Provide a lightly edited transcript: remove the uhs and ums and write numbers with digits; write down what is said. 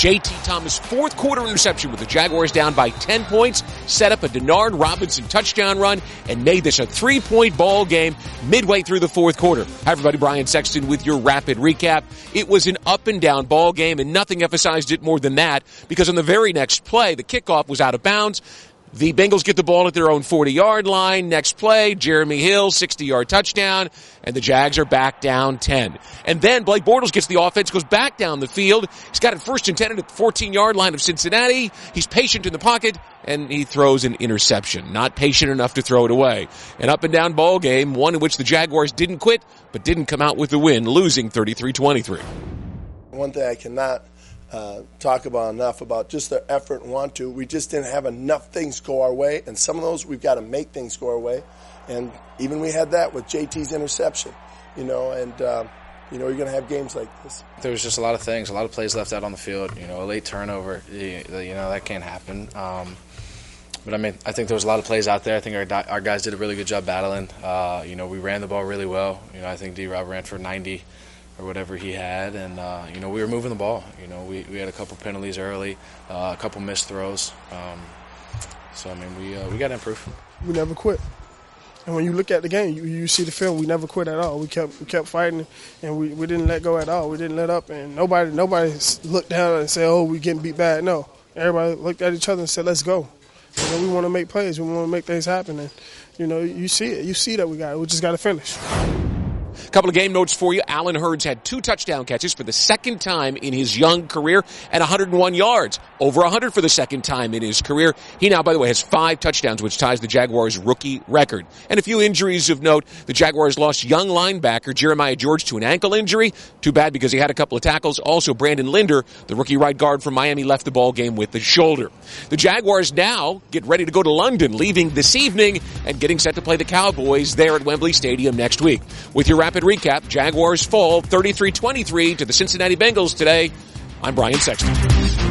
J.T. Thomas' fourth quarter interception with the Jaguars down by 10 points, set up a Denard Robinson touchdown run, and made this a 3-point ball game midway through the fourth quarter. Hi everybody, Brian Sexton with your rapid recap. It was an up and down ball game, and nothing emphasized it more than that, because on the very next play, the kickoff was out of bounds. The Bengals get the ball at their own 40-yard line. Next play, Jeremy Hill, 60-yard touchdown, and the Jags are back down 10. And then Blake Bortles gets the offense, goes back down the field. He's got it first and 10 at the 14-yard line of Cincinnati. He's patient in the pocket, and he throws an interception. Not patient enough to throw it away. An up-and-down ball game, one in which the Jaguars didn't quit, but didn't come out with the win, losing 33-23. One thing I cannot talk about enough about just their effort and want to. We just didn't have enough things go our way, and some of those we've got to make things go our way. And even we had that with JT's interception, and you're going to have games like this. There was just a lot of things, a lot of plays left out on the field. A late turnover, that can't happen. But I think there was a lot of plays out there. I think our guys did a really good job battling. We ran the ball really well. I think D-Rob ran for 90. Or whatever he had, and we were moving the ball. We had a couple penalties early, a couple missed throws. We got to improve. We never quit, and when you look at the game, you see the film. We never quit at all. We kept fighting, and we didn't let go at all. We didn't let up, and nobody looked down and said, "Oh, we getting beat bad." No, everybody looked at each other and said, "Let's go." We want to make plays. We want to make things happen, and you see it. You see that we got it. We just got to finish. A couple of game notes for you. Allen Hurns had 2 touchdown catches for the second time in his young career and 101 yards. Over 100 for the second time in his career. He now, by the way, has 5 touchdowns, which ties the Jaguars' rookie record. And a few injuries of note. The Jaguars lost young linebacker Jeremiah George to an ankle injury. Too bad because he had a couple of tackles. Also, Brandon Linder, the rookie right guard from Miami, left the ball game with the shoulder. The Jaguars now get ready to go to London, leaving this evening and getting set to play the Cowboys there at Wembley Stadium next week. With your rapid recap, Jaguars fall 33-23 to the Cincinnati Bengals today. I'm Brian Sexton.